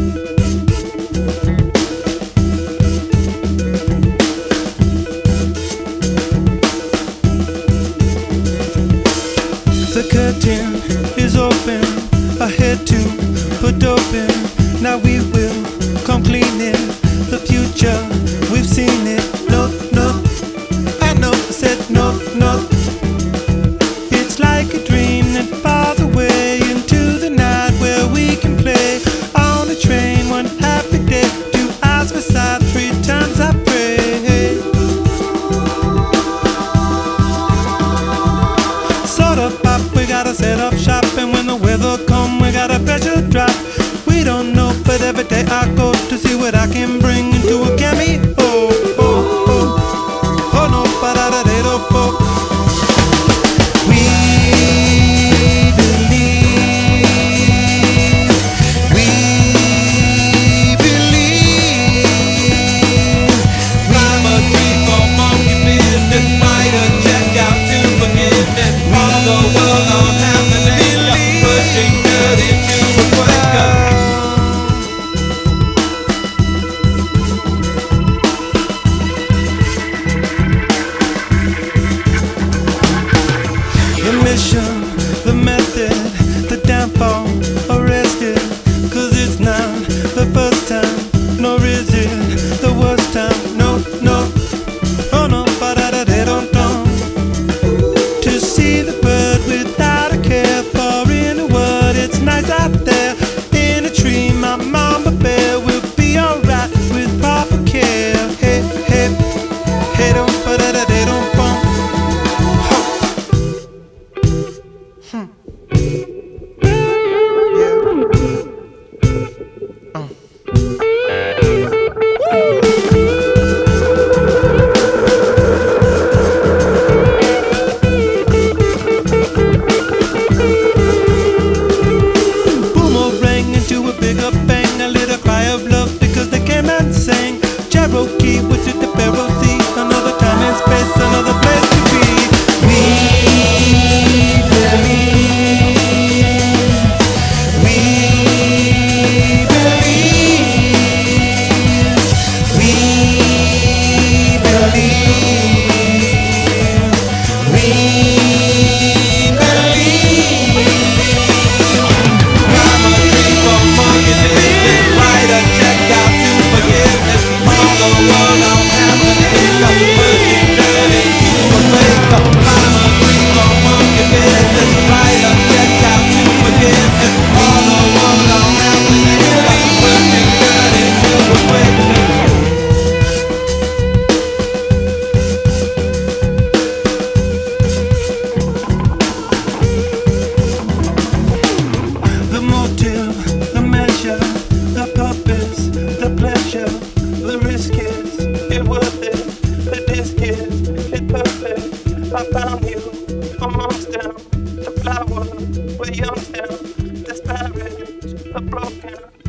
The curtain is open, ahead to put open. Now we will come cleaning. The future, we've seen it. No, no, I know, I said no, no. It's like a dream that falls away into the night where we can play on a train one happy day. 2 hours beside, 3 times I pray. Sort of pop, we gotta set up shop, and when the weather come, we got a pressure drop. We don't know, but every day I go to see what I can bring into a cameo. Oh, oh, oh, oh no, ba-da-da-da-da-bo. We believe, we believe. Climb a tree for monkey business, write a check out to forgiveness. All the world on happening, pushing good into a breaker. The mission, the method, the downfall, arrested. 'Cause it's not the first time, nor is it the worst time. No, no, oh no, ba-da-da-da-dum-dum. To see the bird without a care for in the world, it's nice out there. In a tree, my mama bear will be alright with proper care. Hey, hey, hey, don't ba-da-da-da-dum-bum. Boomerang into a bigger bang, a little cry of love because they came and sang. Cherokee, which is the Pharaoh Sea, another time and space, another place to be. We believe, we believe, we believe, we Climb a tree for monkey business, write a check out to forgiveness. All the world on happening, pushing good into a breaker. Climb a tree for monkey business, write a check out to forgiveness. All the world on happening, pushing good into a breaker. the motive, the measure, the purpose, the pleasure, the risk is it worth it, the disc is it perfect. I found you amongst them, the flower with young stem, disparate, a broken.